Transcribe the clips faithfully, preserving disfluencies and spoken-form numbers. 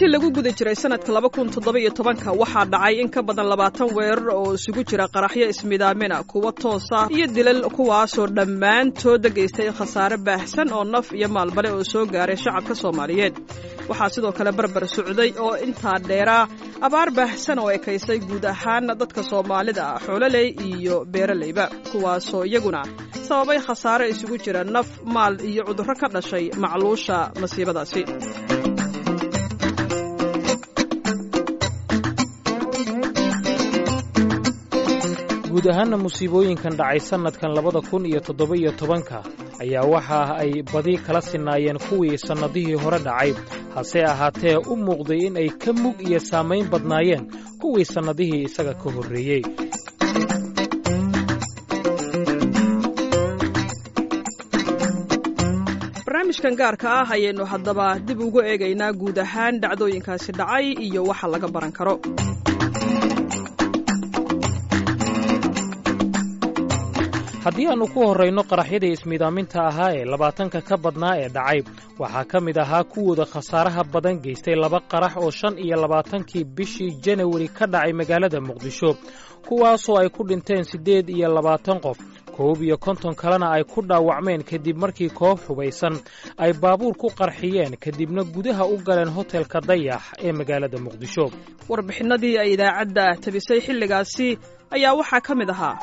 intii lagu guda jiray sanadka laba kun toddoba iyo tobanka waxaa dhacay in ka badan labaatan weerar oo isugu jira qaraxyo ismidaamina kuwa toosa iyo dilal kuwaasoo dhammaantood geystay khasaare baahsan oo naf iyo maalbale oo soo gaaray shacabka Soomaaliyeed waxaa sidoo kale barbar socday oo intaa dheeraa abaar baahsan oo ekaysay guud ahaan dadka Soomaalida xoololey iyo beeraleyba kuwaasoo iyaguna sababay khasaare isugu jira naf maal iyo cudurro ka dhashay macluusha masiibadaasi guud ahaan musiibooyinkan dhacay sanadkan labada kun iyo toddoba iyo tobanka ayaa waxa ay badi kala sinaayeen kuwii sanadihii hore dhacay hase ahaatee u muuqday in ay ka mug iyo saamayn badnaayeen kuwii sanadihii isaga ka horreeyey barnaamijkan gaarka ah ayaynu haddaba dib ugu eegaynaa guud ahaan dhacdooyinkaasi dhacay iyo waxa laga baran karo haddii aannu ku horrayno qaraxyadii ismiidaaminta ahaa ee labaatanka ka badnaa ee dhacay waxaa ka mid ahaa kuwooda khasaaraha badan geystay laba qarax oo shan iyo labaatankii bishii janawari ka dhacay magaalada muqdisho kuwaasoo ay ku dhinteen siddeed iyo labaatan qof koob iyo konton kalena ay ku dhaawacmeen kadib markii koox hubaysan ay baabuur ku qarxiyeen kadibna gudaha u galeen hotelka dayax ee magaalada muqdisho warbixinnadii ay idaacadda tabisay xilligaasi ayaa waxaa ka mid ahaa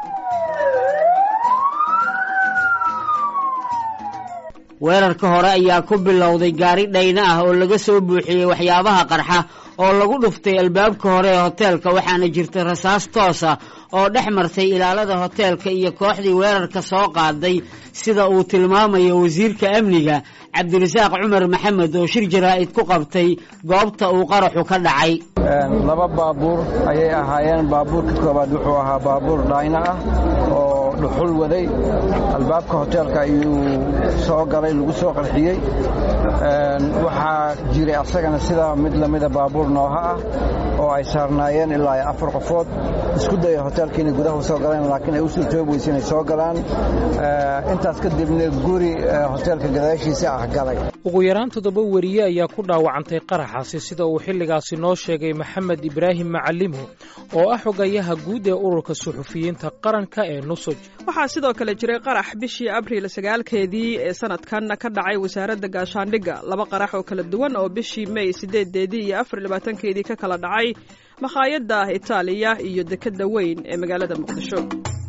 weerarka hore ayaa ku bilowday gaari dhayna ah oo laga soo buuxiyey waxyaabaha qarxa oo lagu dhuftay albaabka hore ee hoteelka waxaana jirta rasaas toos ah oo dhex martay ilaalada hoteelka iyo kooxdii weerarka soo qaaday sida uu tilmaamayo wasiirka amniga cabdirasaaq cumar maxamed oo shir jaraa'id ku qabtay goobta uu qaraxu ka dhacay laba baabuur ayay ahaayeen baabuurka koobaad wuxuu ahaa baabuur dhayna ah oo dhuxul waday albaabka hoteelka ayuu soo galay lagu soo qarxiyey waxaa jiray asagana sidaa mid lamida baabuur nooha ah oo ay saarnaayeen ilaa afar qofood isku daya hoteelka inay gudaha soo galeen laakiin ay u suurtoobi weysay inay soo galaan intaas kadibna guri hoteelka gadaashiisa ah galay ugu yaraan toddoba weriye ayaa ku dhaawacantay qaraxaasi sida uu xilligaasi noo sheegay maxamed ibraahim macalimo oo ah xogayaha guud ee ururka suxufiyiinta qaranka ee nusoj waxaa sidoo kale jiray qarax bishii abriil sagaalkeedii ee sanadkan ka dhacay wasaaradda gaashaandhigga laba qarax oo kala duwan oo bishii may sideedeedii iyo afar iyo labaatankeedii ka kala dhacay makhaayadda Itaaliya iyo dekedda weyn ee magaalada Muqdisho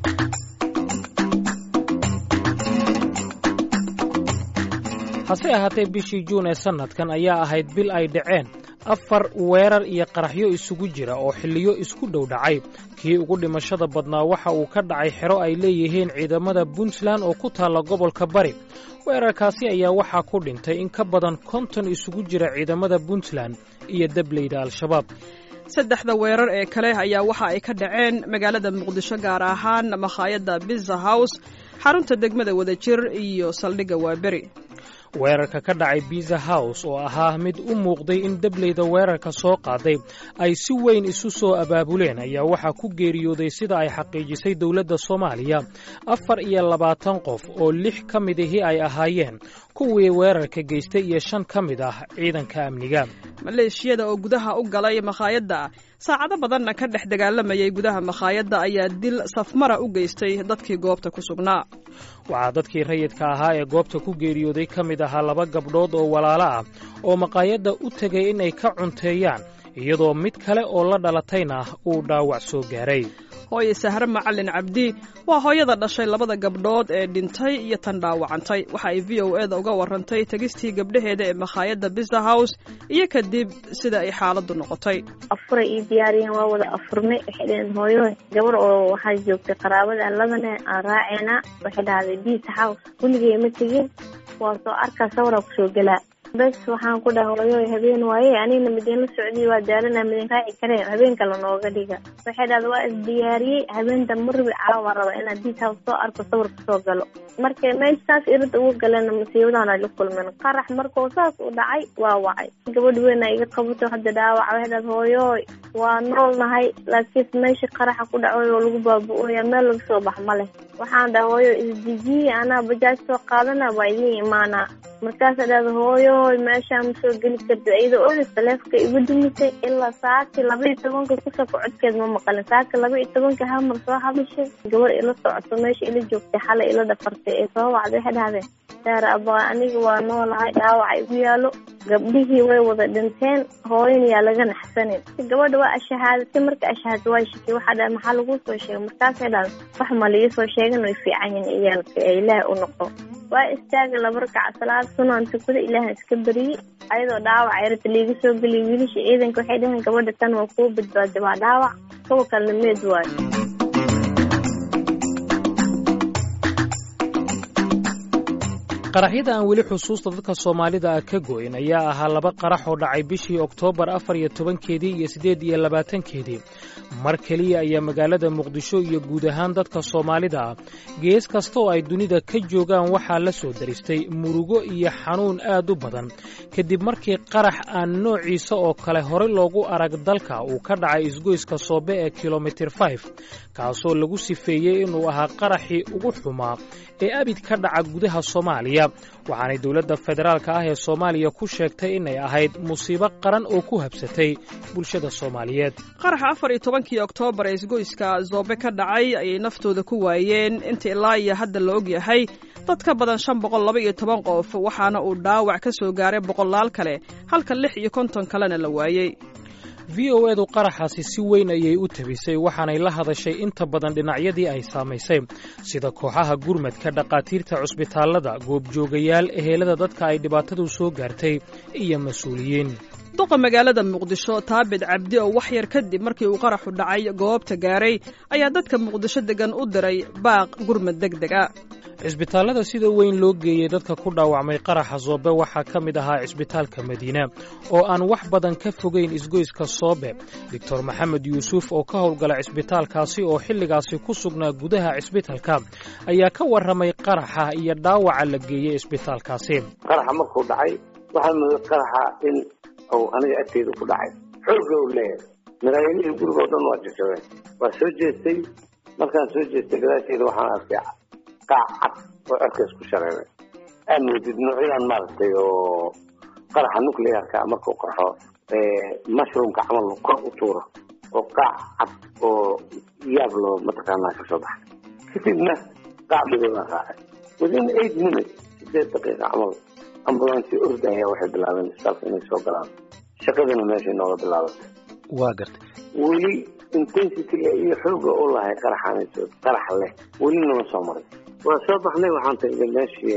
hase ahaatee bishii juun ee sanadkan ayaa ahayd bil ay dhaceen afar weerar iyo qaraxyo isugu jira oo xilliyo isku dhow dhacay kii ugu dhimashada badnaa waxa uu ka dhacay xero ay leeyihiin ciidamada Puntland oo ku taala gobolka Bari weerarkaasi ayaa waxaa ku dhintay in ka badan konton isugu jira ciidamada Puntland iyo dableyda al-shabaab saddexda weerar ee kale ayaa waxa ay ka dhaceen magaalada Muqdisho gaar ahaan makhaayadda Pizza House xarunta degmada Wadajir iyo saldhigga Waaberi weerarka ka dhacay Pizza House oo ahaa mid u muuqday in dableyda weerarka soo qaaday ay si weyn isu soo abaabuleen ayaa waxaa ku geeriyooday sida ay xaqiijisay dawladda Soomaaliya afar iyo labaatan qof oo lix ka mid ahi ay ahaayeen kuwii weerarka geystay iyo shan ka mid ah ciidanka amniga maleeshiyada oo gudaha u galay makhaayadda saacado badanna ka dhex dagaalamayay gudaha makhaayadda ayaa dil safmara u geystay dadkii goobta ku sugnaa waxaa dadkii rayidka ahaa ee goobta ku geeriyooday ka mid ahaa laba gabdhood oo walaalo ah oo makhaayadda u tegay inay ka cunteeyaan iyadoo mid kale oo la dhalatayna uu dhaawac soo gaaray hooye Sahre Macalin Cabdi waa hooyada dhashay labada gabdhood ee dhintay iyo tan dhaawacantay waxa ay V O A da uga warantay tagistii gabdhaheeda ee makhaayadda Pizza House iyo kadib sida ay xaaladdu noqotay afur iyo diyaariyeen waa wada afurmay xideen hooyo gabar oo waxa joogtay qaraabada labana aan raacayna waxa dhacday Pizza House kuligii ma tagin waa soo arka sawir ku soo galaa bas waxaan ku dhahay habeen waaye anina mideen la socday waa daalana mideen raaci kareen habeen kale nooga dhiga waxay dhahday waa isdiyaariyay habeenta marbi caawa raba inaad Pizza House soo arko sawir soo galo markay meeshaas irid ugu galeen masiibadana la kulmeen qarax markoo saas u dhacay waa wacay gabadh weyn ay iga qabato hadda dhaawac waxay dhahday hooyo waa noolnahay laakiin meesha qaraxa ku dhacay oo lagu baabu'ay meel laga soo bax ma leh waxaan dhahay hooyo isdijiye ana bajaaj soo qaadana waa idin imaana markaas dhahdo hooyo meesha ma soo geli karto iyadoo oo taleefka igu dumisay ilaa saacadii laba iyo tobanka ku soo codkeed ma maqalin saacadii laba iyo tobanka hamar soo hadashay gabar ila socoto meesha ila joogtay xalay ila dhafartay ee soo wacday waxa dhahday saar abaa aniga waa noolahay dhaawac igu yaalo gabdhihii way wada dhinteen hooyan yaa laga naxsanin gabadha waa ashahaadatay marka ashahaadatay way shakay waxa dhahay maxaa lagu soo sheegay markaas ay dhahay wax ma liiga soo sheegan way fiican yihiin iyaalka ee ilaahay u noqo waa istaaga laba rakac salaad sunan tukada ilaahay iska bariyay ayadoo dhaawac yarta liiga soo galay wiilasha ciidanka waxay dhahaan gabadha tan waa ku badbaaday waa dhaawac kuwa kale meed waay qaraxyada aan weli xusuusta dadka Soomaalida ah ka go'in ayaa ahaa laba qarax oo dhacay bishii Oktoobar afar iyo tobankeedii iyo siddeed iyo labaatankeedii mar kaliya ayaa magaalada Muqdisho iyo guud ahaan dadka Soomaalida ah gees kasta oo ay dunida ka joogaan waxaa la soo daristay murugo iyo xanuun aad u badan kadib markii qarax aan noociisa oo kale hore loogu arag dalka uu ka dhacay isgoyska Soobe ee kilomitir five kaasoo lagu sifeeyay inuu ahaa qaraxii ugu xumaa ee abid ka dhaca gudaha Soomaaliya waxaanay dawladda federaalka ah ee Soomaaliya ku sheegtay inay ahayd musiibo qaran oo ku habsatay bulshada Soomaaliyeed qaraxa afar iyo tobankii Oktoobar ee isgoyska Soobe ka dhacay ayay naftooda ku waayeen inta ilaa iyo hadda la og yahay dad ka badan shan boqol laba iyo toban qof waxaana uu dhaawac ka soo gaaray boqolaal kale halka lix iyo konton kalena la waayay V O A du qaraxaasi si weyn ayay u tabisay waxaanay la hadashay inta badan dhinacyadii ay saamaysay sida kooxaha gurmadka dhaqaatiirta cusbitaalada goobjoogayaal ehelada dadka ay dhibaatadu soo gaartay iyo mas'uuliyiin duqa magaalada Muqdisho Taabid Cabdi oo wax yar kadib markii uu qaraxu dhacay goobta gaaray ayaa dadka Muqdisho degan u diray baaq gurmad degdeg ah cisbitaalada sida weyn loo geeyay dadka ku dhaawacmay qaraxa Soobe waxaa ka mid ahaa cisbitaalka Madiina oo aan wax badan ka fogeyn isgoyska Soobe Doctor Maxamed Yuusuf oo ka howlgala cisbitaalkaasi oo xilligaasi ku sugnaa gudaha cisbitaalka ayaa ka warramay qaraxa iyo dhaawaca la geeyay cisbitaalkaasi qaraxa markuu dhacay waxaa mid qaraxa in oo aniga agteedu ku dhacay xoog oo leeyahay maraayilihii guriga oo dhan waa jajabeen waa soo jeestay markaan soo jeestay gadaasheeda waxaan arkay qacad oo cirkaas ku shareeray amoodid noocyaan maaragtay oo qaraxa nuclearka markuu qarxo mushroomka camal kor u tuuro oo qacad oo yaab loo mataqaanaa ka soo baxay kadibna qacdigooda raacay within eight minutes sideed daqiiqa camal ambulance ordaya waxay bilaabeen isbitaalka inay soo galaan shaqadana meesha inooga bilaabatay waa gartay weli intensity-ga iyo xooga oo lahay qaraxanayso qarax leh weli nama soo maray waa soo baxnay waxaan tagnay meeshii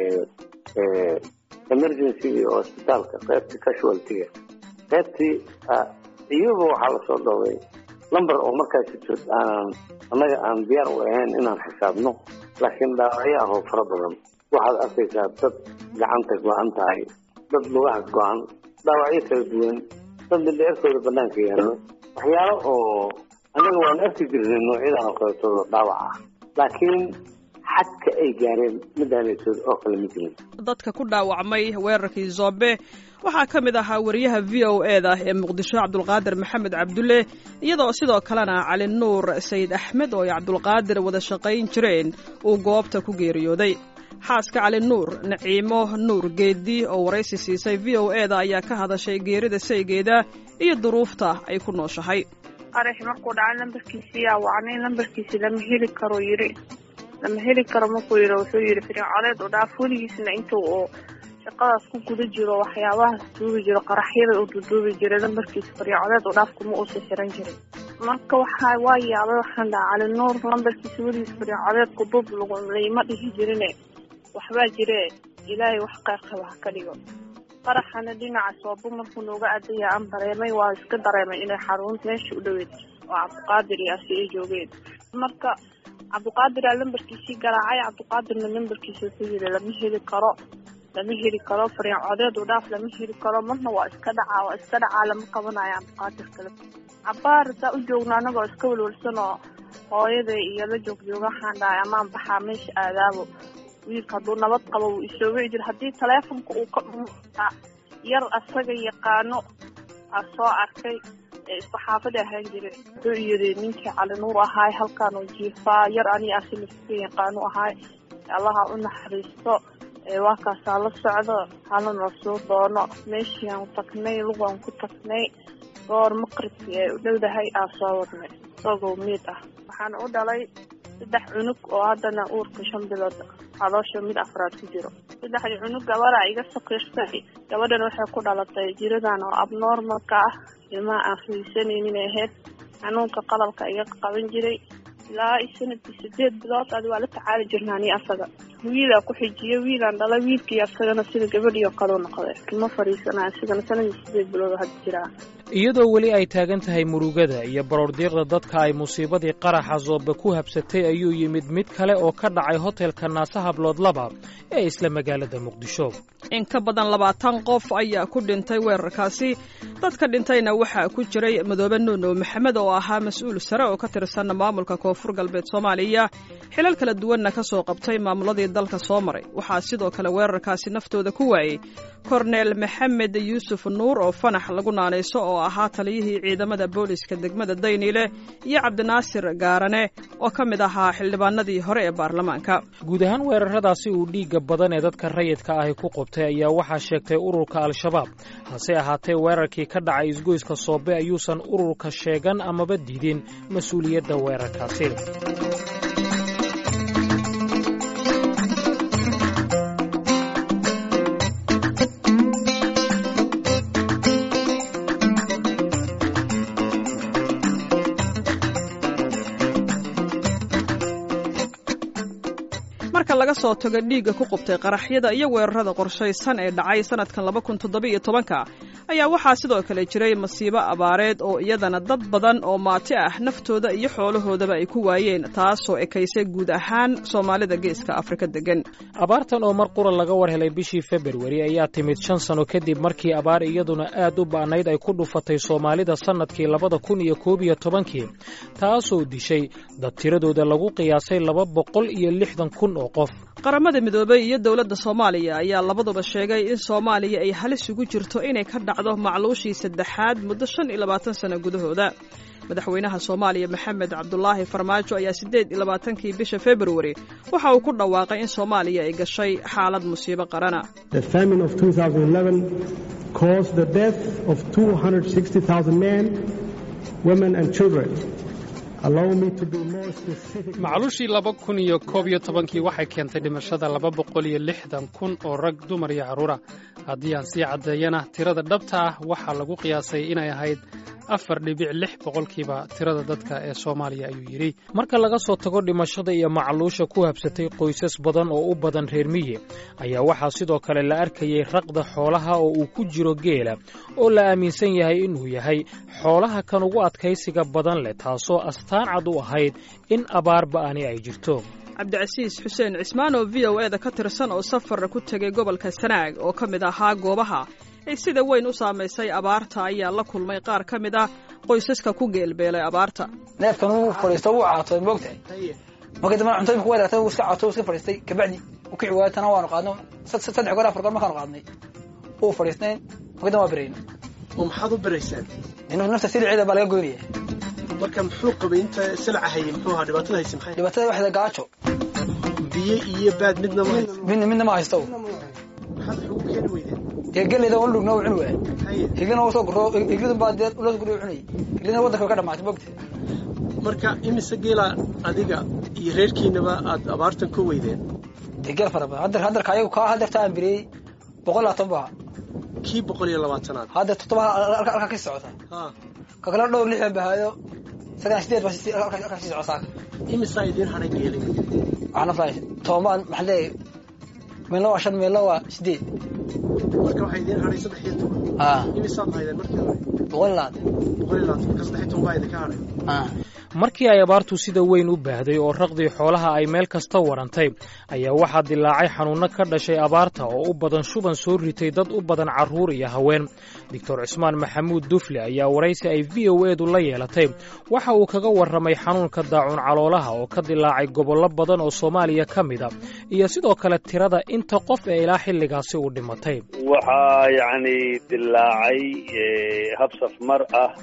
emergency oo isbitaalka qaybtii casualty-ga qaybtii iyagoo waxaa lasoo dhoway lambar oo markaas joog aan annaga aan diyaar u ahayn inaan xisaabno laakiin dhaawacyo ah oo fara badan waxaad arkaysaa dad gacanta go-an tahay dad lugaha go-an dhaawacyo kala duwan dad mindheerkooda banaanka yaallo waxyaalo oo annaga waan arki jirnay noocyadan oo kaleetooda dhaawac ah laakiin xadka ay gaareen midaanaysood oo kale ma jirin dadka ku dhaawacmay weerarkii Soobe waxaa ka mid ahaa wariyaha V O A da ee Muqdisho Cabdulqaadir Maxamed Cabdulle iyadoo sidoo kalena Cali Nuur Sayid Axmed oo Cabdulqaadir wada shaqayn jireen uu goobta ku geeriyooday xaaska Cali Nuur Naciimo Nuur Geedi oo waraysi siisay V O A da ayaa ka hadashay geerida saygeeda iyo duruufta ay ku nooshahay qarax markuu dhacay lambarkiisii yaa wacnay lambarkiisii lama heli karo yiri lama heli karo markuu yiri wuxuu yiri fircoleed oo dhaaf weligiisna intuu oo shaqadaas ku guda jiro waxyaabaha duubi jiro qaraxyada uu duubi jiray lambarkiisa fircoleed oo dhaaf kuma uu xiran jiray marka waxa waa yaabay waxaan dhaca Cali Nuur lambarkiisa weligiis fircoleed ku duub lagu leeyma dhihi jirine waxba jire ilaahay wax qeexaba ka dhigo qaraxana dhinaca Soobe markuu nooga adeeya aan dareemay waa iska dareemay inay xarun meesha u dhaweyd oo Cabdiqaadir iyo asii joogeen marka Cabdiqaadir lambarkiisii garaacay Cabdiqaadirna lambarkiisa sidii lama heli karo lama heli karo fircoleed oo dhaaf lama heli karo marna waa iska dhacaa waa iska dhacaa lama qabanayo Cabdiqaadir kale cabaar saa u joogna anagoo iska walwalsan oo hooyada iyo la joog jooga waxaan dhahay amaan baxaa meesha aadaabo wiilka hadduu nabad qabo wuu isoo wici jira haddii taleefonka uu ka dhunta yar asaga yaqaano aa soo arkay ee isku xaafada ahaan jiray wuxuu yidhi ninkii Cali Nuur ahaay halkaan uu jiifaa yar anii asi iska yaqaano ahaay allaha u naxariisto waa kaasaa la socdo halana soo doono meeshii aan tagnay lugaan ku tagnay goor maqribkii ay u dhowdahay aa soo wadnay isagoo miid ah waxaan u dhalay saddex cunug oo haddana uurka shan bilood caloosha mid afraad ku jiro saddexdii cunug gabadha iga sakirsay gabadhan waxay ku dhalatay jiradan oo abnormalka ah ilmaha aan fiirsanaynin ahayd xanuunka qalabka iga qaban jiray ilaa sanadkii sideed bilood adi waa la tacaali jirnaani asaga wiilaa ku xijiyey wiilaan dhala wiilkii asagana sida gabadhii oo kale u noqday kama fariisanaa asigana sanadkii sideed bilood hadda jiraa iyadoo weli ay taagan tahay murugada iyo baroordiiqda dadka ay musiibadii qaraxa Zoobe ku habsatay ayuu yimid mid kale oo ka dhacay hotelka Naasa Hablood laba ee isla magaalada Muqdisho. in ka badan labaatan qof ayaa ku dhintay weerarkaasi dadka dhintayna waxaa ku jiray Madoobe Nuuno Maxamed oo ahaa mas'uul sare oo ka tirsan maamulka Koonfur Galbeed Soomaaliya xilal kala duwanna ka soo qabtay maamuladii dalka soo maray waxaa sidoo kale weerarkaasi naftooda ku waayay Cornel Maxamed Yuusuf Nuur oo fanax lagu naanayso oo ahaa taliyihii ciidamada booliska degmada Daynile iyo Cabdinaasir Gaarane oo ka mid ahaa xildhibaanadii hore ee baarlamaanka guud ahaan weeraradaasi uu dhiiga badan ee dadka rayidka ah ku qabtay ayaa waxa sheegtay ururka Al-Shabaab hase ahaatee weerarkii ka dhacay isgoyska Soobe ayuusan ururka sheegan amaba diidin mas'uuliyadda weerarkaasi marka laga soo tago dhiiga ku qubtay qaraxyada iyo weerarada qorshaysan ee dhacay sanadkan laba kun toddoba iyo toban ayaa waxaa sidoo kale jiray masiibo abaareed oo iyadana dad badan oo maati ah naftooda iyo xoolahoodaba ay ku waayeen taasoo ekaysay guud ahaan Soomaalida geeska Afrika degan abaartan oo mar qura laga war helay bishii February ayaa timid shan sano kadib markii abaar iyaduna aad u baanayd ay ku dhufatay Soomaalida sanadkii laba kun iyo koob iyo toban taasoo dishay dad tiradooda lagu qiyaasay laba boqol iyo lixdan kun oo qof qaramada midoobay iyo dawladda Soomaaliya ayaa labaduba sheegay in Soomaaliya ay halis ugu jirto inay ka dhacdo macluushii saddexaad muddo shan iyo labaatan sano gudahooda madaxweynaha Soomaaliya Maxamed Cabdullaahi Farmaajo ayaa siddeed iyo labaatankii bisha February waxa uu ku dhawaaqay in Soomaaliya ay gashay xaalad musiibo qarana The famine of two thousand eleven caused the death of two hundred sixty thousand men, women and children. macluushii laba kun iyo koob iyo tobankii waxay keentay dhimashada laba boqol iyo lixdan kun oo rag dumar iyo carruur ah haddii aan sii caddeeyana tirada dhabta ah waxaa lagu qiyaasay inay ahayd afar dhibic lix boqolkiiba tirada dadka ee Soomaaliya ayuu yiri marka laga soo tago dhimashada iyo macluusha ku habsatay qoysas badan oo u badan reer miyi ayaa waxaa sidoo kale la arkayay raqda xoolaha oo uu ku jiro geela oo la aaminsan yahay inuu yahay xoolaha kan ugu adkaysiga badan leh taasoo astaan cad u ahayd in abaar ba'ani ay jirto Cabdicasiis Xuseen Cismaan oo V O A da ka tirsan oo safar ku tagay gobolka Sanaag oo ka mid ahaa goobaha ay sida weyn u saameysay abaarta ayaa la kulmay qaar ka mid ah qoysaska ku geelbeelay abaarta neefkan uu fariisto uu caato moogtay markii dama cuntooyinka ku wadaagtay uu iska caato iska fariistay kabacdi uu kici waaytana waanu qaadno saddex goor afar goor markaan qaadnay uu fariistay markii dama bireen oo maxaad u biraysaan inuu nafta sideeda baa laga gooyay marka muxuu qabay inta silca hayay muxuu ahaa dhibaatada haysan maxay dhibaatada waxda gaajo biyo iyo baad midna ma midna midna ma haysto maxaad ugu keen weydeen geelida oo lugna u cunway igana soo guro igada baadeed loo guro cunay igana wadanka ka dhamaatay bogtay marka imise geela adiga iyo reerkiinaba aad abaartan ku weydeen degal faraba hadda hadda kaayo ka hadda taan biray boqol iyo toban kii boqol iyo labaatan aad hadda todoba halka ka socota ha ka kala dhowr lix bahayo sagan sideed baa ka sii socota imise idin haray geelay ana faay toban maxay meelo shan meelo waa sideed marka waxay idin haray saddex iyo toban ah imise aad hayeen markii hore boqol laad boqol laad ka saddex iyo toban baa idin ka haray ah markii ay abaartu sida weyn u baahday oo raqdii xoolaha ay meel kasta warantay ayaa waxaa dilaacay xanuuno ka dhashay abaarta oo u badan shuban soo ritay dad u badan carruur iyo haween Doctor Cismaan Maxamuud Dufle ayaa waraysi ay V O A du la yeelatay waxa uu kaga warramay xanuunka daacun caloolaha oo ka dilaacay gobollo badan oo Soomaaliya ka mid ah iyo sidoo kale tirada inta qof ee ilaa xilligaasi u dhimatay waxa yaani dilaacay habsaf mar ah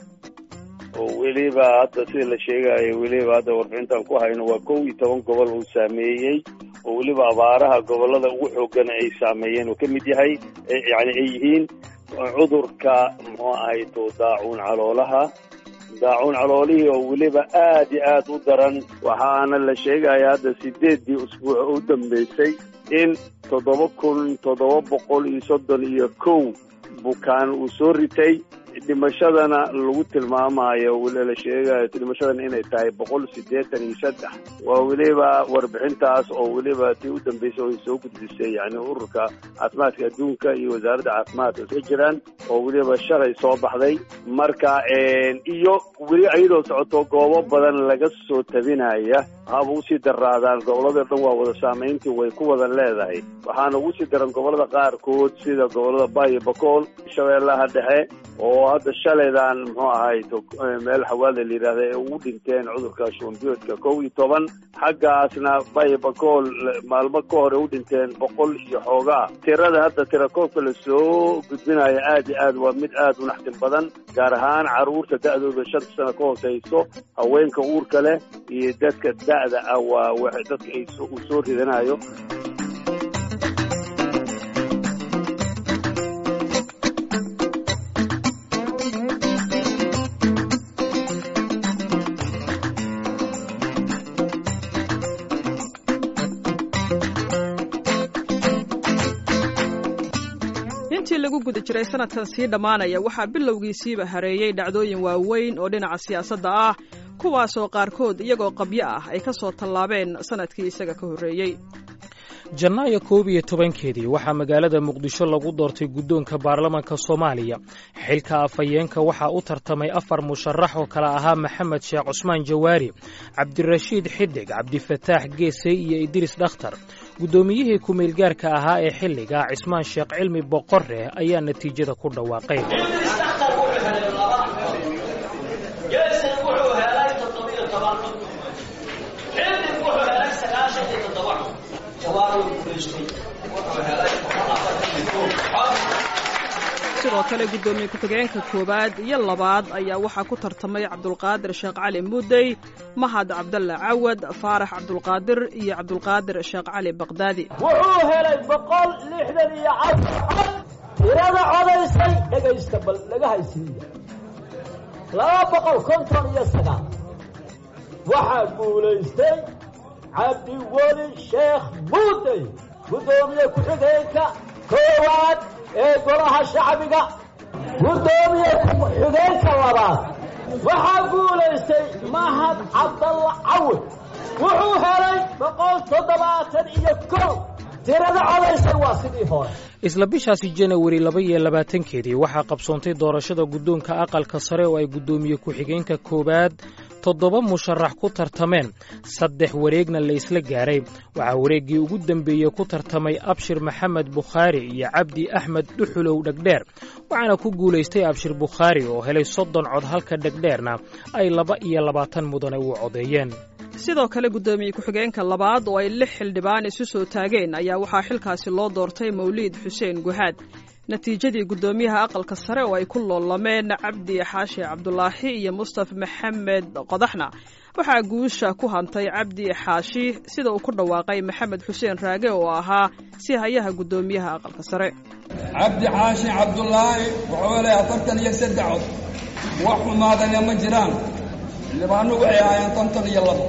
oo weliba hadda sida la sheegayo weliba hadda warbixintan ku hayno waa kow iyo toban gobol uu saameeyey oo weliba abaaraha gobollada ugu xooggana ay saameeyeen uu ka mid yahay yani ay yihiin cudurka muxuu ahayto daacuun caloolaha daacuun caloolihii oo weliba aad iyo aad u daran waxaana la sheegaya hadda sideeddii usbuuc u dambaysay in toddoba kun toddoba boqol iyo soddon iyo kow bukaan uu soo ritay dhimashadana lagu tilmaamayo weli la sheegayo dhimashadana inay tahay boqol siddeetan iyo saddex waa weliba warbixintaas oo weliba tii u dambaysay oo soo gudbisay yani ururka caafimaadka adduunka iyo wasaaradda caafimaadka isla jiraan oo weliba shalay soo baxday marka iyo weli iyadoo socoto goobo badan laga soo tabinaya haba usii daraadaan gobollada dhan waa wada saamayntii way ku wada leedahay waxaana ugu sii daran gobollada qaarkood sida gobollada Bay iyo Bakool Shabeellaha Dhexe oo hadda shalaydan muxuu ahay meel xawaale la yiraahdo ay ugu dhinteen cudurka shubanbiyoodka kow iyo toban xaggaasna Bay Bakool maalmo ka hor u dhinteen boqol iyo xoogaa tirada hadda tira koobka la soo gudbinayo aad iyo aad waa mid aad u naxdin badan gaar ahaan caruurta da'dooda shan sano ka hooseyso haweenka uurka leh iyo dadka da'da ah waa wax dadka ay soo ridanayo intii lagu guda jiray sanadkan sii dhammaanaya waxaa bilowgiisiiba hareeyey dhacdooyin waaweyn oo dhinaca siyaasadda ah kuwaasoo qaarkood iyagoo qabyo ah ay ka soo tallaabeen sanadkii isaga ka horreeyey janaayo koob iyo tobankeedii waxaa magaalada muqdisho lagu doortay guddoonka baarlamanka soomaaliya xilka afhayeenka waxaa u tartamay afar musharax oo kala ahaa maxamed sheekh cusmaan jawaari cabdirashiid xidig cabdifataax geesey iyo idriis dhakhtar guddoomiyihii ku-meelgaarka ahaa ee xilliga cismaan sheekh cilmi boqorre ayaa natiijada ku dhawaaqay sidoo kale guddoomiye ku-xigeenka koowaad iyo labaad ayaa waxaa ku tartamay cabdulqaadir sheekh cali mudey mahad cabdalle cawad faarax cabdulqaadir iyo cabdulqaadir sheekh cali baqdaadi wuxuu helay boqol lixdan iyo afar tirada codaysay dhegaysta bal laga haysiiya laba boqol konton iyo sagaal waxaa guulaystay cabdiweli sheekh mudey guddoomiye ku-xigeenka koowaad ee golaha shacbiga guddoomiye ku-xigeenka labaad waxaa guulaystay mahad cabdalla cawad wuxuu helay boqol toddobaatan iyo kow tirada codaysay waa sidii hore isla bishaasi janawari laba iyo labaatankeedii waxaa qabsoontay doorashada guddoonka aqalka sare oo ay guddoomiye ku-xigeenka koowaad toddoba musharax ku tartameen saddex wareegna la isla gaaray waxaa wareeggii ugu dambeeyey ku tartamay abshir maxamed bukhaari iyo cabdi axmed dhuxulow dhegdheer waxaana ku guulaystay abshir bukhaari oo helay soddon cod halka dhegdheerna ay laba iyo labaatan mudane u codeeyeen sidoo kale guddoomiye ku-xigeenka labaad oo ay lix xildhibaan isu soo taageen ayaa waxaa xilkaasi loo doortay mawliid xuseen guhaad natiijadii guddoomiyaha aqalka sare oo ay ku loolameen cabdi xaashi cabdulaahi iyo mustaf maxamed qodaxna waxaa guusha ku hantay cabdi xaashi sida uu ku dhawaaqay maxamed xuseen raage oo ahaa si hayaha guddoomiyaha aqalka sare cabdi xaashi cabdulaahi wuxuu helay afartan iyo saddex cod wax xumaadana ma jiraan xildhibaanu waxay ahaayeen konton iyo labo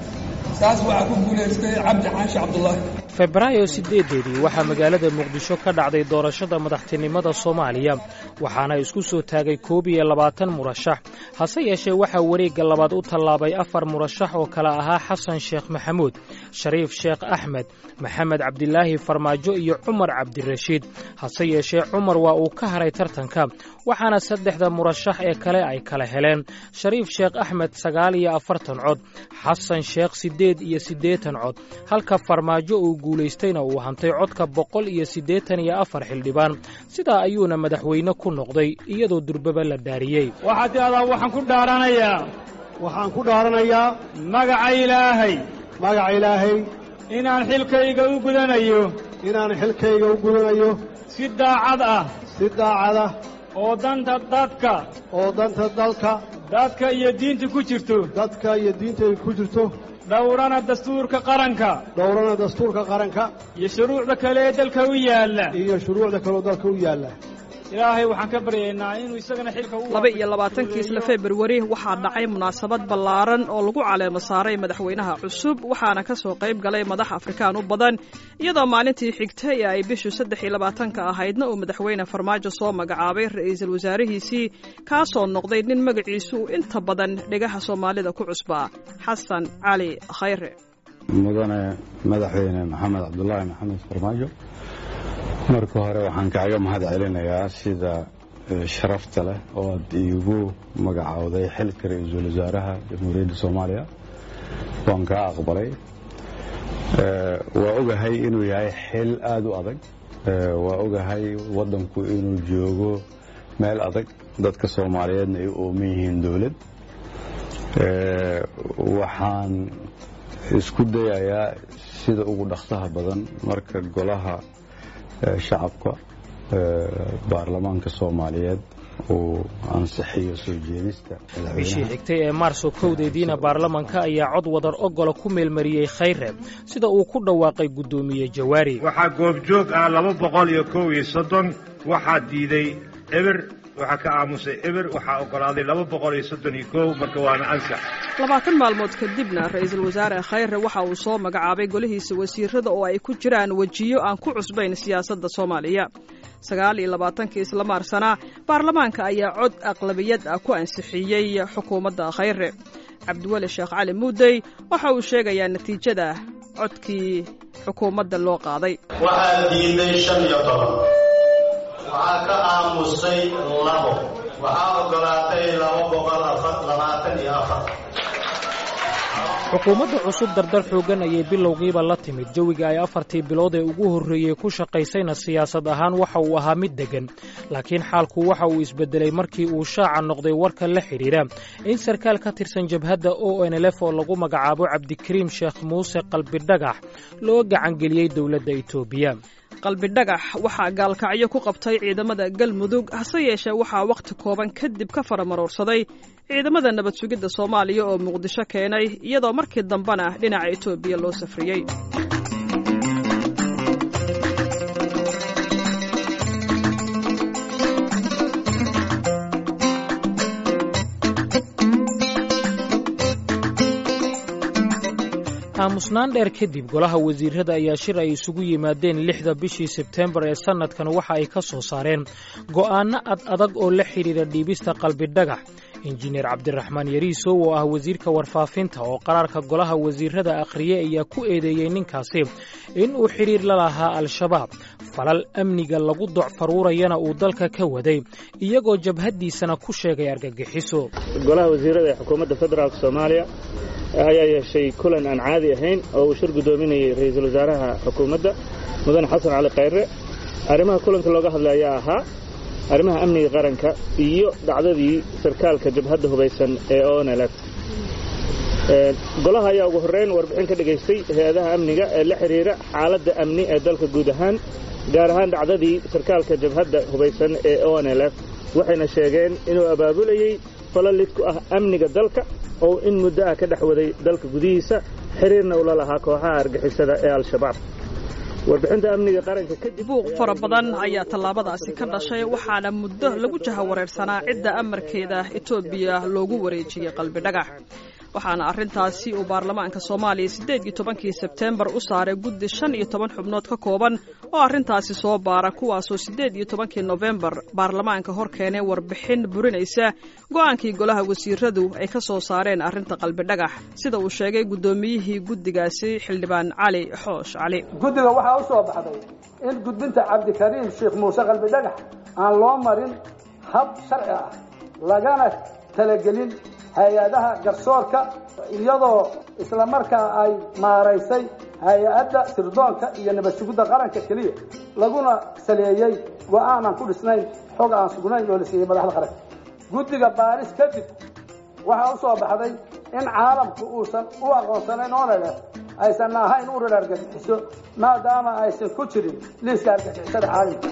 saas waxaa ku guulaystay cabdi xaashi cabdulaahi febraayo sideedeedii waxaa magaalada muqdisho ka dhacday doorashada madaxtinimada soomaaliya waxaana isku soo taagay koob iyo labaatan murashax hase yeeshee waxaa wareegga labaad u tallaabay afar murashax oo kale ahaa xasan sheekh maxamuud shariif sheekh axmed maxamed cabdilaahi farmaajo iyo cumar cabdirashiid hase yeeshee cumar waa uu ka haray tartanka waxaana saddexda murashax ee kale ay kala heleen shariif sheekh axmed sagaal iyo afartan cod xasan sheekh siddeed iyo siddeetan cod halka farmaajo uu guulaystayna uu hantay codka boqol iyo siddeetan iyo afar xildhibaan sidaa ayuuna madaxweyne ku noqday iyadoo durbaba la dhaariyey waxaad tidhahdaa waxaan ku dhaaranayaa waxaan ku dhaaranayaa magaca ilaahay magaca ilaahay inaan xilkayga u gudanayo inaan xilkayga u gudanayo si daacad ah si daacad ah oo danta dadka oo danta dalka dadka iyo diinta ku jirto dadka iyo diinta ku jirto dhowrana dastuurka qaranka dhowrana dastuurka qaranka iyo shuruucda kale ee dalka u yaala iyo shuruucda kale ee dalka u yaala ilaahay waxaan ka baryaynaa inuu isagana xilka u laba iyo labaatankii isla February waxaa dhacay munaasabad ballaaran oo lagu caleemo saaray madaxweynaha cusub waxaana ka soo qayb galay madax Afrikaan u badan iyadoo maalintii xigtay ay bishu saddex iyo labaatanka ahaydna uu madaxweyne Farmaajo soo magacaabay ra'iisul wasaarihiisii kaasoo noqday nin magaciisu inta badan dhigaha Soomaalida ku cusbaa Xasan Cali Khayre mudane madaxweyne Maxamed Cabdullaahi Maxamed Farmaajo marka hore waxaan kaaga mahad celinayaa sida sharafta leh oo aad iigu magacawday xilka ra'iisul wasaaraha jamhuuriyadda Soomaaliya waan ka aqbalay waa ogahay inuu yahay xil aad u adag waa ogahay wadanku inuu joogo meel adag dadka Soomaaliyeedna ay u ooman yihiin dawlad waxaan isku dayayaa sida ugu dhaqsaha badan marka golaha shacabka baarlamaanka Soomaaliyeed oo ansixiyo soo jeedista bishii xigtay ee Maarso kowdeediina baarlamaanka ayaa cod wadar ogol ku meelmariyay Khayre sida uu ku dhawaaqay gudoomiye Jawaari waxa goobjoog ah laba boqol iyo kow iyo soddon waxa diiday eber waxa ka aamusay eber waxa ogolaaday laba boqol iyo soddon iyo kow marka waana ansax labaatan maalmood kadibna ra'iisul wasaare Khayre waxa uu soo magacaabay golihiisa wasiirada oo ay ku jiraan wajiyo aan ku cusbayn siyaasadda Soomaaliya sagaal iyo labaatankii isla Maarsana baarlamaanka ayaa cod aqlabiyad ah ku ansixiyay xukuumadda Khayre Cabdiwali Sheekh Cali Muudey waxa uu sheegayaa natiijada codkii xukuumadda loo qaaday waxa diiday shan iyo toban waxa ka aamusay labo waxa ogolaatay laba boqol labaatan iyo afar xukuumadda cusub dardar xoogan ayay bilowgiiba la timid jawiga ay afartii bilood ee ugu horreeyay ku shaqaysayna siyaasad ahaan waxa uu ahaa mid degan laakiin xaalku waxa uu isbedelay markii uu shaaca noqday warka la xiriira in sarkaal ka tirsan jabhadda O N L F oo lagu magacaabo Cabdikariim Sheekh Muuse Qalbi Dhagax loo gacan geliyay dawladda Itoobiya qalbi dhagax waxa gaalkacyo ku qabtay ciidamada Galmudug hase yeeshee waxa waqti kooban kadib ka faramarorsaday ciidamada nabad sugidda Soomaaliya oo Muqdisho keenay iyadoo markii dambana dhinaca Itoobiya loo safriyay aamusnaan dheer kadib golaha wasiirada ayaa shir ay isugu yimaadeen lixda bishii Sebtembar ee sanadkan waxa ay ka soo saareen go'aano ad adag oo la xiriira dhiibista qalbi dhagax injineer Cabdiraxmaan Yariiso oo ah wasiirka warfaafinta oo qaraarka golaha wasiirada akhriyay ayaa ku eedeeyay ninkaasi in uu xiriir la lahaa al-shabaab falal amniga lagu docfaruurayana uu dalka ka waday iyagoo jabhadiisana ku sheegay argagixiso golaha wasiirada ee xukuumadda federaalka Soomaaliya ayaa yeeshay kulan aan caadi ahayn oo uu shir gudoominayay ra'iisul wasaaraha xukuumadda mudane Xasan Cali Khayre arrimaha kulanka looga hadlayo ahaa arrimaha amniga qaranka iyo dhacdadii sarkaalka jabhadda hubaysan ee O N L F golaha ayaa ugu horreyn warbixin ka dhigaystay hay'adaha amniga ee la xiriira xaaladda amni ee dalka guud ahaan gaar ahaan dhacdadii sarkaalka jabhadda hubaysan ee O N L F waxayna sheegeen inuu abaabulayay falal lid ku ah amniga dalka oo in muddo ah ka dhex waday dalka gudihiisa xiriirna ula lahaa kooxaha argixisada ee al-shabaab warbixinta amniga qaranka kadib buuq fara badan ayaa tallaabadaasi ka dhashay waxaana muddo lagu jahawareersanaa cidda amarkeeda Itoobiya loogu wareejiyay qalbi dhagax waxaana arrintaasi uu baarlamaanka Soomaaliya siddeed iyo tobankii Sebtembar u saaray guddi shan iyo toban xubnood ka kooban oo arrintaasi soo baara kuwaasoo siddeed iyo tobankii November baarlamaanka hor keenay warbixin burinaysa go'aankii golaha wasiiradu ay ka soo saareen arrinta qalbi dhagax sida uu sheegay gudoomiyihii guddigaasi xildhibaan Cali Xoosh Cali guddiga waxa u soo baxday in gudbinta Cabdikariim Sheekh Muuse Qalbi Dhagax aan loo marin hab sharci ah lagana talagelin hay'adaha garsoorka iyadoo isla markaa ay maaraysay hay'adda sirdoonka iyo nabad sugidda qaranka kaliya laguna saleeyay go'aan aan ku dhisnayn xog aan sugnayn oo la siiyay madaxda qaranka guddiga baaris kadib waxa u soo baxday in caalamku uusan u aqoonsanayn O N L F aysan ahayn urur argagixiso maadaama aysan ku jirin liiska argagixisada caalamka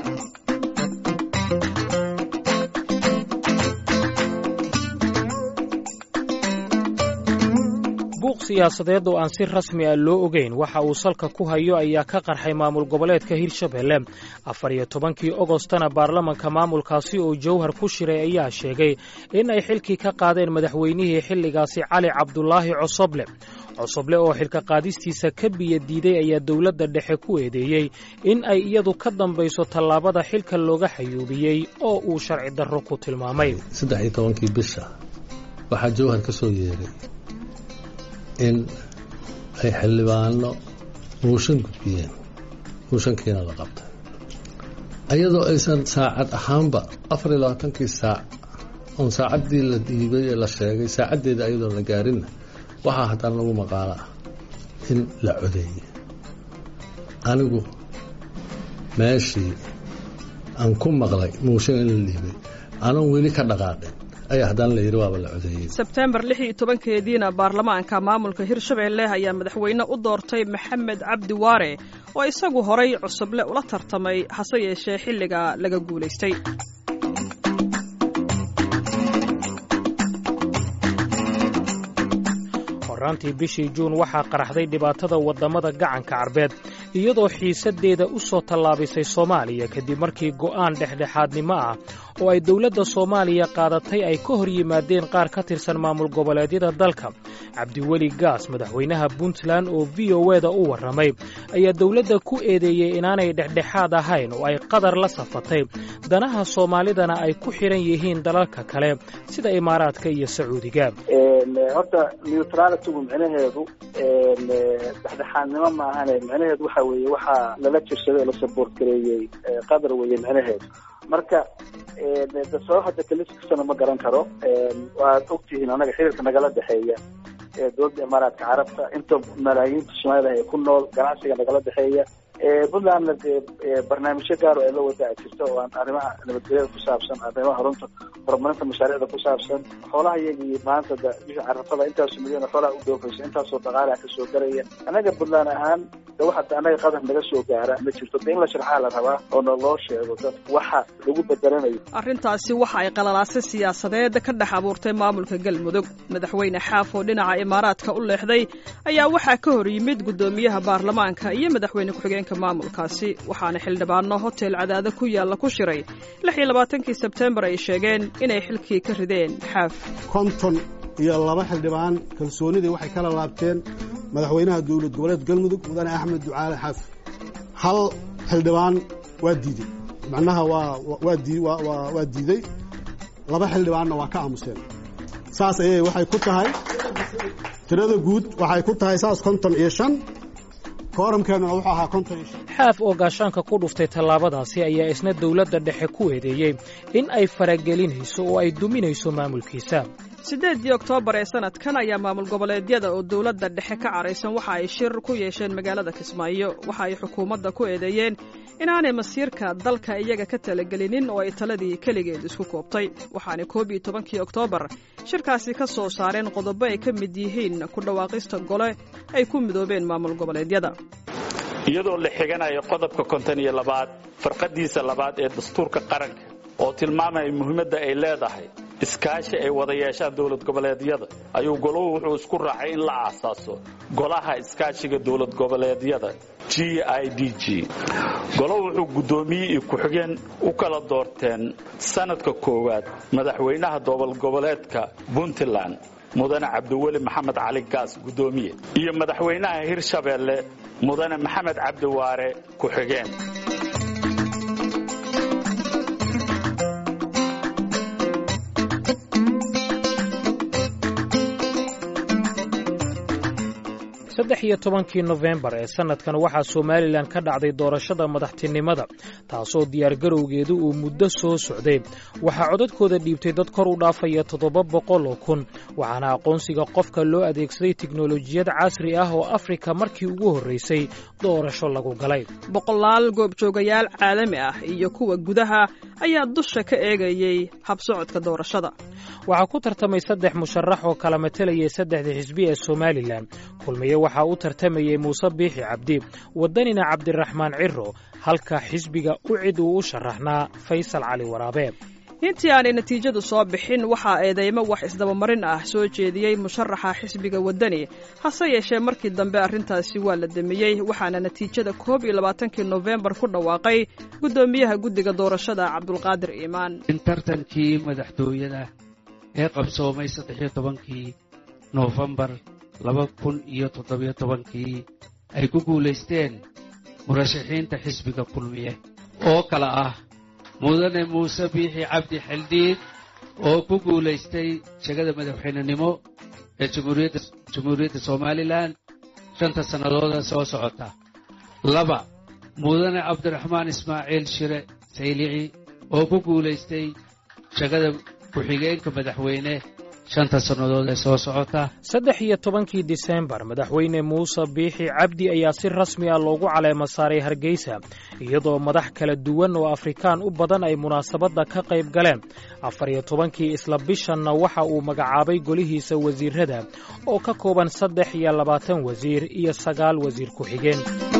buuq siyaasadeed oo aan si rasmi ah loo ogeyn waxa uu salka ku hayo ayaa ka qarxay maamul goboleedka Hirshabelle afar iyo tobankii Agostana baarlamaanka maamulkaasi oo Jowhar ku shiray ayaa sheegay in ay xilkii ka qaadeen madaxweynihii xilligaasi Cali Cabdulaahi Cosoble Cosoble oo xilka qaadistiisa ka biyo diiday ayaa dawladda dhexe ku eedeeyay in ay iyadu ka dambayso tallaabada xilka looga xayuubiyay oo uu sharci darro ku tilmaamay saddex iyo tobankii bisha waxa Jowhar ka soo yeeray in ay xildhibaano mooshin gudbiyeen mooshinkiina la qabtay ayadoo aysan saacad ahaanba afar iyo labaatankii saac oo saacaddii la dhiibay ee la sheegay saacaddeeda ayadoo la gaarinna waxaa haddana lagu maqaala in la codeeyey anigu meeshii aan ku maqlay mooshin in la dhiibay aanan weli ka dhaqaaqin ayaa haddana la yidhi waaba la codeeyey sebtembar lix iyo tobankeediina baarlamaanka maamulka Hirshabelle ayaa madaxweyne u doortay Maxamed Cabdi Waare oo isagu horay Cosoble ula tartamay hase yeeshee xilliga laga guuleystay horaantii bishii Juun waxaa qaraxday dhibaatada wadamada gacanka Carbeed iyadoo xiisadeeda u soo tallaabisay Soomaaliya kadib markii go'aan dhexdhexaadnimo ah oo ay dawladda Soomaaliya qaadatay ay ka hor yimaadeen qaar ka tirsan maamul goboleedyada dalka Cabdiweli Gaas madaxweynaha Puntland oo V O A da u waramay ayaa dawladda ku eedeeyay inaanay dhexdhexaad ahayn oo ay qadar la safatay danaha Soomaalidana ay ku xiran yihiin dalalka kale sida Imaaraadka iyo Sacuudiga horta neutrality macnaheedu dhexdhexaadnimo ma ahan macnaheedu waxa weeye waxa lala jirsaday la support gareeyay qadar weeye macnaheedu marka ee soo hadda kaliskana ma garan karo waad ogtihiin anaga xiriirka nagala dhaxeeya ee dowladda Imaaraadka Carabta inta malaayiin Soomaaliyeed ay ku nool ganacsiga nagala dhaxeeya ee Puntland barnaamijyo gaar ah oo la wada jirto oo aan arrimaha nabadgelyada ku saabsan arrimaha horumarinta horumarinta mashaariicda ku saabsan xoolaha iyagii maanta bisha Carabtada intaas milyan xoolaha u dhoofaysa intaas oo dhaqaalaha ka soo galaya anaga Puntland ahaan waxa anaga qadar naga soo gaara ma jirto in la sharxaa la rabaa oo loo sheego dad waxa lagu bedelanayo arrintaasi waxa ay qalalaasay siyaasadeed ka dhex abuurtay maamulka Galmudug madaxweyne Xaafo dhinaca Imaaraadka u leexday ayaa waxa ka hor yimid gudoomiyaha baarlamaanka iyo madaxweyne ku-xigeenka maamulkaasi waxaana xildhibaano hotel Cadaada ku yaala ku shiray lix iyo labaatankii Sebtembar ay sheegeen inay xilkii ka rideen Xaaf konton iyo laba xildhibaan kalsoonidii waxay kala laabteen madaxweynaha dawlad goboleed Galmudug mudane Axmed Ducaale Xaaf hal xildhibaan waa diiday macnaha waa waa dii waa waa diiday laba xildhibaanna waa ka aamuseen saas ayay waxay ku tahay tirada guud waxay ku tahay saas konton iyo shan kooramkeena wuxuu ahaa konton iyo shan Xaaf oo gaashaanka ku dhuftay tallaabadaasi ayaa isna dawladda dhexe ku eedeeyay in ay faragelinayso oo ay duminayso maamulkiisa sideedii Oktoobar ee sanadkan ayaa maamul goboleedyada oo dawladda dhexe ka careysan waxa ay shir ku yeesheen magaalada Kismaayo waxa ay xukuumadda ku eedeeyeen inaanay masiirka dalka iyaga ka talagelinin oo ay taladii kaligeed isku koobtay waxaana koob iyo tobankii Oktoobar shirkaasi ka soo saareen qodobo ay ka mid yihiin ku dhawaaqista gole ay ku midoobeen maamul goboleedyada iyadoo la xiganayo qodobka konton iyo labaad farqadiisa labaad ee dastuurka qaranka oo tilmaamaya muhiimadda ay leedahay iskaashi ay wada yeeshaan dawlad goboleedyada ayuu goluhu wuxuu isku raacay in la aasaaso golaha iskaashiga dawlad goboleedyada G I D G goluhu wuxuu gudoomiye iyo ku-xigeen u kala doorteen sanadka koowaad madaxweynaha dowlad goboleedka Puntland mudane Cabdiweli Maxamed Cali Gaas gudoomiye iyo madaxweynaha Hirshabelle mudane Maxamed Cabdi Waare ku-xigeen saddex iyo tobankii Novembar ee sanadkan waxaa Somaliland ka dhacday doorashada madaxtinimada taasoo diyaar garowgeedu uu muddo soo socday waxa codadkooda dhiibtay dad kor u dhaafaya toddoba boqol oo kun waxaana aqoonsiga qofka loo adeegsaday tiknoolajiyad casri ah oo Afrika markii ugu horeysay doorasho lagu galay boqolaal goobjoogayaal caalami ah iyo kuwa gudaha ayaa dusha ka eegayay habsocodka doorashada waxa ku tartamay saddex musharax oo kala metelaya saddexda xisbi ee Somaliland kulmiye waxa uu tartamayay Muuse Biixi Cabdi wadanina Cabdiraxmaan Ciro halka xisbiga u cid uu u sharaxnaa Faysal Cali Waraabe intii aanay natiijadu soo bixin waxaa eedeymo wax isdabamarin ah soo jeediyey musharaxa xisbiga waddani hase yeeshee markii dambe arrintaasi waa la damiyey waxaana natiijada koob iyo labaatankii nofembar ku dhawaaqay guddoomiyaha guddiga doorashada cabdulqaadir iimaan in tartankii madaxtooyada ee qabsoomay saddex iyo tobankii noofembar laba kun iyo toddobiyo tobankii ay ku guulaysteen murashaxiinta xisbiga kulmiye oo kala ah mudane muuse biixi cabdi xildhiid oo ku guulaystay shaqada madaxweynenimo ee jamhuuriyadda somalilan shanta sannadooda soo socota laba mudane cabdiraxmaan ismaaciil shire saylici oo ku guulaystay shaqada ku-xigeenka madaxweyne shanta sannadood ee soo socota saddex iyo tobankii disembar madaxweyne muuse biixi cabdi ayaa si rasmi ah loogu caleema saaray hargeysa iyadoo madax kala duwan oo afrikaan u badan ay munaasabadda ka qayb galeen afar iyo tobankii isla bishanna waxa uu magacaabay golihiisa wasiirrada oo ka kooban saddex iyo labaatan wasiir iyo sagaal wasiir ku-xigeen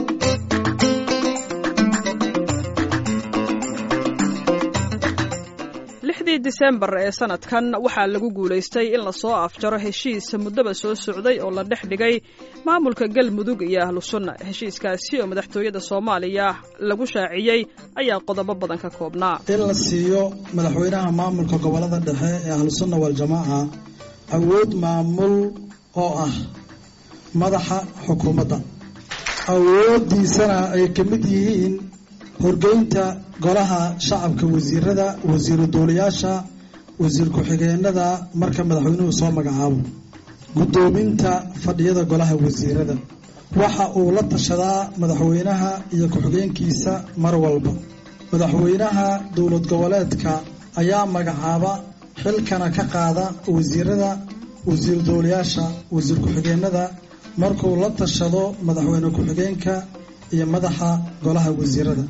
lixdii disembar ee sanadkan waxaa lagu guulaystay in la soo afjaro heshiis muddaba soo socday oo la dhex dhigay maamulka galmudug iyo ahlu sunna heshiiskaasi oo madaxtooyada soomaaliya lagu shaaciyey ayaa qodobo badan ka koobnaa in la siiyo madaxweynaha maamulka gobolada dhexe ee ahlu sunna waljamaaca awood maamul oo ah madaxa xukuumadda awooddiisana ay ka mid yihiin horgeynta golaha shacabka wasiirada wasiiru dowlayaasha wasiir ku-xigeenada marka madaxweynuhu soo magacaabo guddoominta fadhiyada golaha wasiirada waxa uu la tashadaa madaxweynaha iyo ku-xigeenkiisa mar walba madaxweynaha dowlad goboleedka ayaa magacaaba xilkana ka qaada wasiirada wasiir dowlayaasha wasiir ku-xigeenada markuu la tashado madaxweyne ku-xigeenka iyo madaxa golaha wasiirada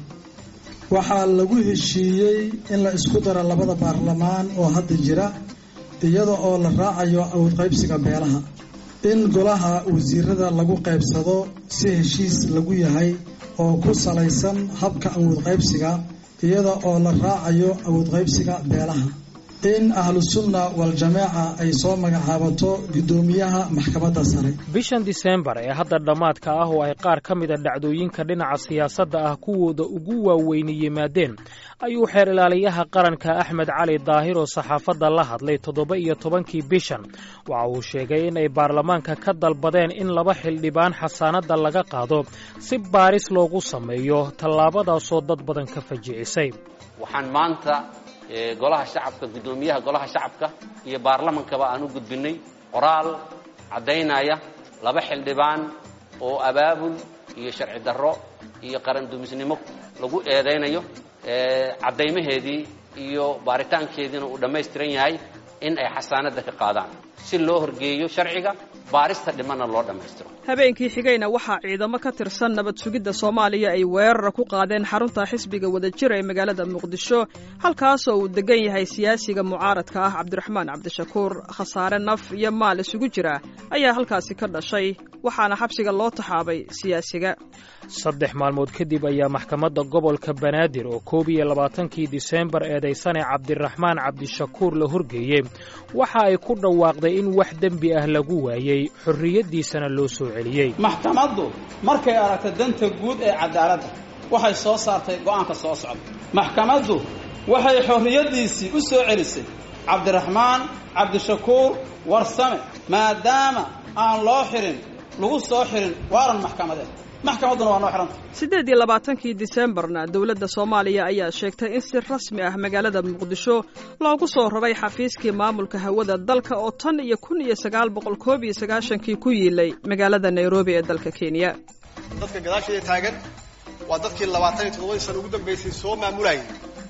waxaa lagu heshiiyey in la isku daro labada baarlamaan oo hadda jira iyada oo la raacayo awood qaybsiga beelaha in golaha wasiirada lagu qaybsado si heshiis lagu yahay oo ku salaysan habka awood qaybsiga iyada oo la raacayo awood qaybsiga beelaha in ahlu sunna waljamaaca ay soo magacaabato guddoomiyaha maxkamadda sare bishan disembar ee hadda dhammaadka ah oo ay qaar ka mida dhacdooyinka dhinaca siyaasadda ah kuwooda ugu waaweyni yimaadeen ayuu xeer ilaaliyaha qaranka axmed cali daahir oo saxaafadda la hadlay toddoba iyo tobankii bishan waxa uu sheegay in ay baarlamaanka ka dalbadeen in laba xildhibaan xasaanadda laga qaado si baaris loogu sameeyo tallaabadaasoo dad badan ka fajicisay waxaan maanta golaha shacabka guddoomiyaha golaha shacabka iyo baarlamankaba aan u gudbinay qoraal caddaynaya laba xildhibaan oo abaabul iyo sharci darro iyo qaran dumisnimo lagu eedaynayo caddaymaheedii iyo baaritaankeediina uu dhammaystiran yahay in ay xasaanadda ka qaadaan si loo horgeeyo sharciga baarista dhimanna loo dhammaystiro habeenkii xigayna waxaa ciidamo ka tirsan nabad sugidda soomaaliya ay weerar ku qaadeen xarunta xisbiga wadajir ee magaalada muqdisho halkaasoo uu degan yahay siyaasiga mucaaradka ah cabdiraxmaan cabdishakuur khasaare naf iyo maal isugu jira ayaa halkaasi ka dhashay waxaana xabsiga loo taxaabay siyaasiga saddex maalmood kadib ayaa maxkamadda gobolka banaadir oo koob iyo labaatankii disembar eedaysane cabdiraxmaan cabdishakuur la horgeeyey waxa ay ku dhawaaqday in wax dembi ah lagu waayey xorriyaddiisana loo soo celiyey maxkamaddu markay aragtay danta guud ee cadaaladda waxay soo saartay go'aanka soo socda maxkamaddu waxay xorriyaddiisii u soo celisay cabdiraxmaan cabdishakuur warsame maadaama aan loo xirin lagu soo xirin waaran maxkamadeed maxkamadduna waa noo xiranta siddeed iyo labaatankii disembarna dowladda soomaaliya ayaa sheegtay in si rasmi ah magaalada muqdisho loogu soo raray xafiiskii maamulka hawada dalka oo tan iyo kun iyo sagaal boqol koob iyo sagaashankii ku yiilay magaalada nairobi ee dalka kenya dadka gadaasheeda taagan waa dadkii labaatan iyo toddobadii sano ugu dambaysay soo maamulayay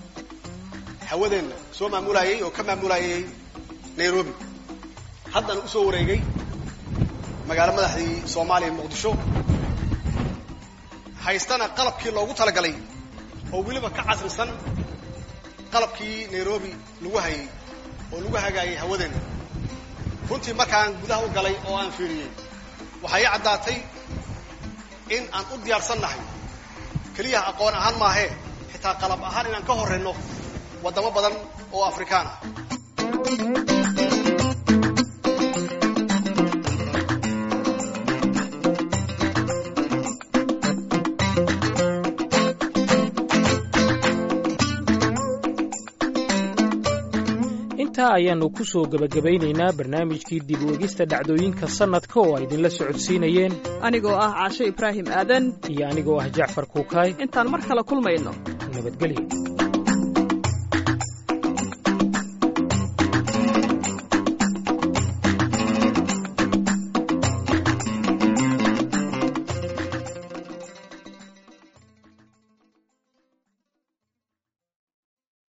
hawadeenna soo maamulayay oo ka maamulayay nairobi haddana u soo wareegay magaalo madaxdii soomaaliya muqdisho haystana qalabkii loogu talagalay oo weliba ka casrisan qalabkii nairobi lagu hayay oo lagu hagaayay hawadeenna runtii markaan gudaha u galay oo aan fiiriyey waxay caddaatay in aan u diyaarsannahay keliya aqoon ahaan maahee xitaa qalab ahaan inaan ka horrayno waddamo badan oo afrikaan ah. intaa ayaannu ku soo gebagabaynaynaa barnaamijkii dib u egista dhacdooyinka sannadka oo ay idinla socodsiinayeen anigoo ah caasho ibraahim aadan iyo anigoo ah jacfar kuukaay intaan mar kale kulmayno nabadgelyo